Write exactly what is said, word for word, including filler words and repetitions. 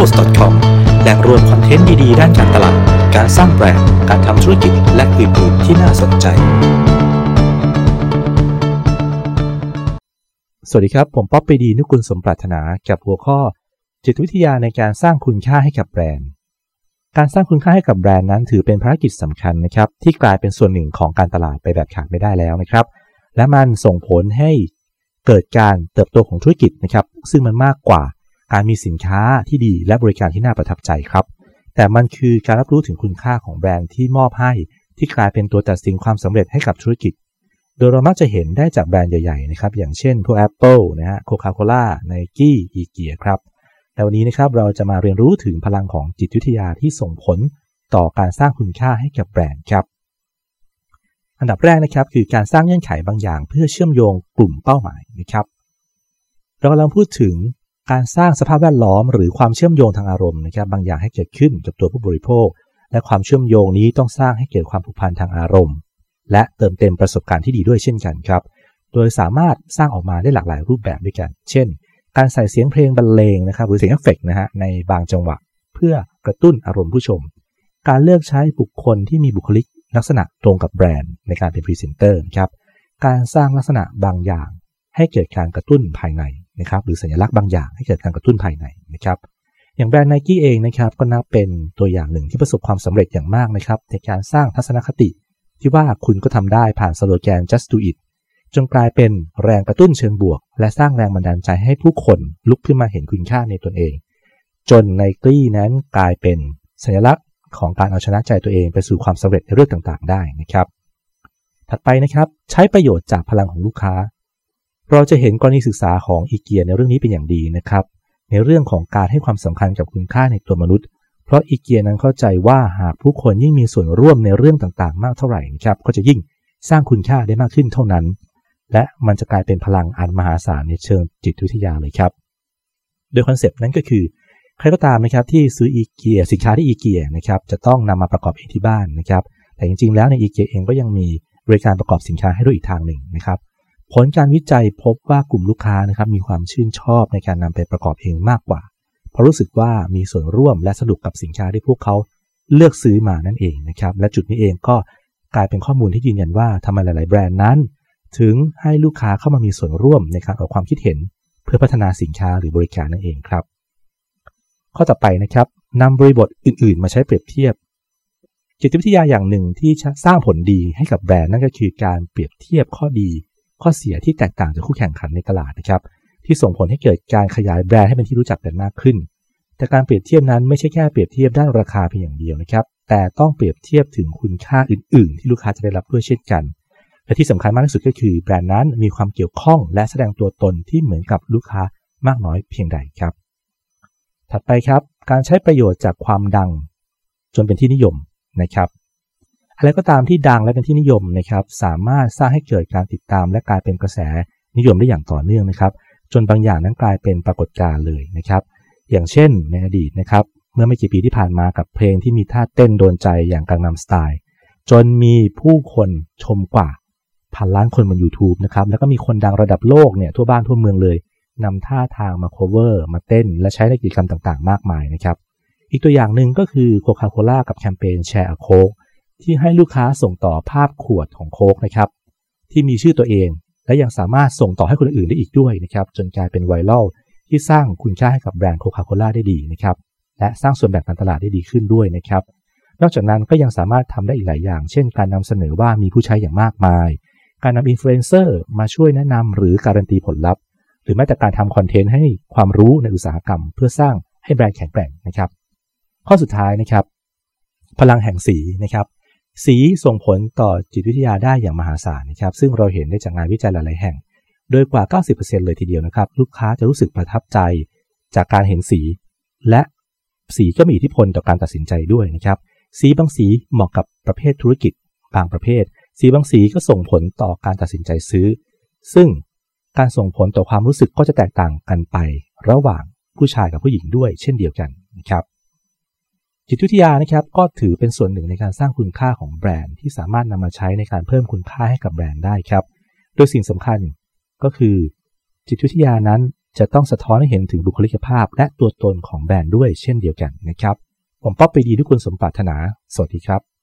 ส ดอท คอม แหล่งรวมคอนเทนต์ดีๆด้านการตลาดการสร้างแบรนด์การทำธุรกิจและอื่นๆที่น่าสนใจสวัสดีครับผมป๊อป ปรีดี นุกูลสมปรารถนากับหัวข้อจิตวิทยาในการสร้างคุณค่าให้กับแบรนด์การสร้างคุณค่าให้กับแบรนด์นั้นถือเป็นภารกิจสำคัญนะครับที่กลายเป็นส่วนหนึ่งของการตลาดไปแบบขาดไม่ได้แล้วนะครับและมันส่งผลให้เกิดการเติบโตของธุรกิจนะครับซึ่งมันมากกว่าการมีสินค้าที่ดีและบริการที่น่าประทับใจครับแต่มันคือการรับรู้ถึงคุณค่าของแบรนด์ที่มอบให้ที่กลายเป็นตัวตัดสินความสำเร็จให้กับธุรกิจโดยเรามักจะเห็นได้จากแบรนด์ใหญ่ๆนะครับอย่างเช่นพวก Apple นะฮะ Coca-Cola Nike IKEA ครับแล้ววันนี้นะครับเราจะมาเรียนรู้ถึงพลังของจิตวิทยาที่ส่งผลต่อการสร้างคุณค่าให้กับแบรนด์ครับอันดับแรกนะครับคือการสร้างเงื่อนไขบางอย่างเพื่อเชื่อมโยงกลุ่มเป้าหมายนะครับเรากำลังพูดถึงการสร้างสภาพแวดล้อมหรือความเชื่อมโยงทางอารมณ์นะครับบางอย่างให้เกิดขึ้นกับตัวผู้บริโภคและความเชื่อมโยงนี้ต้องสร้างให้เกิดความผูกพันทางอารมณ์และเติมเต็มประสบการณ์ที่ดีด้วยเช่นกันครับโดยสามารถสร้างออกมาได้หลากหลายรูปแบบด้วยกันเช่นการใส่เสียงเพลงบรรเลงนะครับหรือเสียงเอฟเฟกต์นะฮะในบางจังหวะเพื่อกระตุ้นอารมณ์ผู้ชมการเลือกใช้บุคคลที่มีบุคลิกลักษณะตรงกับแบรนด์ในการเป็นพรีเซนเตอร์ครับการสร้างลักษณะบางอย่างให้เกิดการกระตุ้นภายในนะครับหรือสัญลักษณ์บางอย่างให้เกิดการกระตุ้นภายในนะครับอย่างแบรนด์ Nike เองนะครับก็นับเป็นตัวอย่างหนึ่งที่ประสบความสำเร็จอย่างมากนะครับในการสร้างทัศนคติที่ว่าคุณก็ทำได้ผ่านสโลแกน just do it จนกลายเป็นแรงกระตุ้นเชิงบวกและสร้างแรงบันดาลใจให้ผู้คนลุกขึ้นมาเห็นคุณค่าในตนเองจน Nike นั้นกลายเป็นสัญลักษณ์ของการเอาชนะใจตัวเองไปสู่ความสำเร็จในเรื่องต่างๆได้นะครับถัดไปนะครับใช้ประโยชน์จากพลังของลูกค้าเราจะเห็นกรณีศึกษาของอีเกียในเรื่องนี้เป็นอย่างดีนะครับในเรื่องของการให้ความสำคัญกับคุณค่าในตัวมนุษย์เพราะอีเกียนั้นเข้าใจว่าหากผู้คนยิ่งมีส่วนร่วมในเรื่องต่างๆมากเท่าไหร่นะครับก็จะยิ่งสร้างคุณค่าได้มากขึ้นเท่านั้นและมันจะกลายเป็นพลังอันมหาศาลในเชิงจิตวิทยาเลยครับโดยคอนเซปต์นั้นก็คือใครก็ตามนะครับที่ซื้ออีเกียสินค้าที่อีเกียนะครับจะต้องนำมาประกอบเองที่บ้านนะครับแต่จริงๆแล้วในอีเกียเองก็ยังมีบริการประกอบสินค้าให้ด้วยอีกทางหนึ่งนะครับผลการวิจัยพบว่ากลุ่มลูกค้านะครับมีความชื่นชอบในการนำไปประกอบเองมากกว่าเพราะรู้สึกว่ามีส่วนร่วมและสนุกกับสินค้าที่พวกเขาเลือกซื้อมานั่นเองนะครับและจุดนี้เองก็กลายเป็นข้อมูลที่ยืนยันว่าทำไมหลายๆแบรนด์นั้นถึงให้ลูกค้าเข้ามามีส่วนร่วมในการออกความคิดเห็นเพื่อพัฒนาสินค้าหรือบริการนั่นเองครับข้อต่อไปนะครับนำบริบทอื่นๆมาใช้เปรียบเทียบจิตวิทยาอย่างหนึ่งที่สร้างผลดีให้กับแบรนด์นั่นก็คือการเปรียบเทียบข้อดีข้อเสียที่แตกต่างจากคู่แข่งขันในตลาดนะครับที่ส่งผลให้เกิดการขยายแบรนด์ให้เป็นที่รู้จักกันมากขึ้นแต่การเปรียบเทียบนั้นไม่ใช่แค่เปรียบเทียบด้านราคาเพียงอย่างเดียวนะครับแต่ต้องเปรียบเทียบถึงคุณค่าอื่นๆที่ลูกค้าจะได้รับด้วยเช่นกันและที่สำคัญมากที่สุดก็คือแบรนด์นั้นมีความเกี่ยวข้องและแสดงตัวตนที่เหมือนกับลูกค้ามากน้อยเพียงใดครับถัดไปครับการใช้ประโยชน์จากความดังจนเป็นที่นิยมนะครับอะไรก็ตามที่ดังและเป็นที่นิยมนะครับสามารถสร้างให้เกิดการติดตามและกลายเป็นกระแสนิยมได้อย่างต่อเนื่องนะครับจนบางอย่างนั้นกลายเป็นปรากฏการณ์เลยนะครับอย่างเช่นในอดีตนะครับเมื่อไม่กี่ปีที่ผ่านมากับเพลงที่มีท่าเต้นโดนใจอย่างกังนัมสไตล์จนมีผู้คนชมกว่าพันล้านคนบน YouTube นะครับแล้วก็มีคนดังระดับโลกเนี่ยทั่วบ้านทั่วเมืองเลยนำท่าทางมา cover มาเต้นและใช้ในกิจกรรมต่างๆมากมายนะครับอีกตัวอย่างหนึ่งก็คือ Coca-Cola กับแคมเปญ Share a Coke ที่ให้ลูกค้าส่งต่อภาพขวดของโค้กนะครับที่มีชื่อตัวเองและยังสามารถส่งต่อให้คนอื่นได้อีกด้วยนะครับจนกลายเป็นไวรัลที่สร้างคุณค่าให้กับแบรนด์ Coca-Cola ได้ดีนะครับและสร้างส่วนแบ่งการตลาดได้ดีขึ้นด้วยนะครับนอกจากนั้นก็ยังสามารถทำได้อีกหลายอย่างเช่นการนำเสนอว่ามีผู้ใช้อย่างมากมายการนำอินฟลูเอนเซอร์มาช่วยแนะนำหรือการันตีผลลัพธ์หรือแม้แต่การทำคอนเทนต์ให้ความรู้ในอุตสาหกรรมเพื่อสร้างให้แบรนด์แข็งแกร่งนะครับข้อสุดท้ายนะครับพลังแห่งสีนะครับสีส่งผลต่อจิตวิทยาได้อย่างมหาศาลนะครับซึ่งเราเห็นได้จากงานวิจัยหลายๆแห่งโดยกว่า เก้าสิบเปอร์เซ็นต์ เลยทีเดียวนะครับลูกค้าจะรู้สึกประทับใจจากการเห็นสีและสีก็มีอิทธิพลต่อการตัดสินใจด้วยนะครับสีบางสีเหมาะกับประเภทธุรกิจบางประเภทสีบางสีก็ส่งผลต่อการตัดสินใจซื้อซึ่งการส่งผลต่อความรู้สึกก็จะแตกต่างกันไประหว่างผู้ชายกับผู้หญิงด้วยเช่นเดียวกันนะครับจิตวิทยานะครับก็ถือเป็นส่วนหนึ่งในการสร้างคุณค่าของแบรนด์ที่สามารถนำมาใช้ในการเพิ่มคุณค่าให้กับแบรนด์ได้ครับโดยสิ่งสำคัญก็คือจิตวิทยานั้นจะต้องสะท้อนให้เห็นถึงบุคลิกภาพและตัวตนของแบรนด์ด้วยเช่นเดียวกันนะครับผมป๊อปไปดีทุกคนสมปรารถนาสวัสดีครับ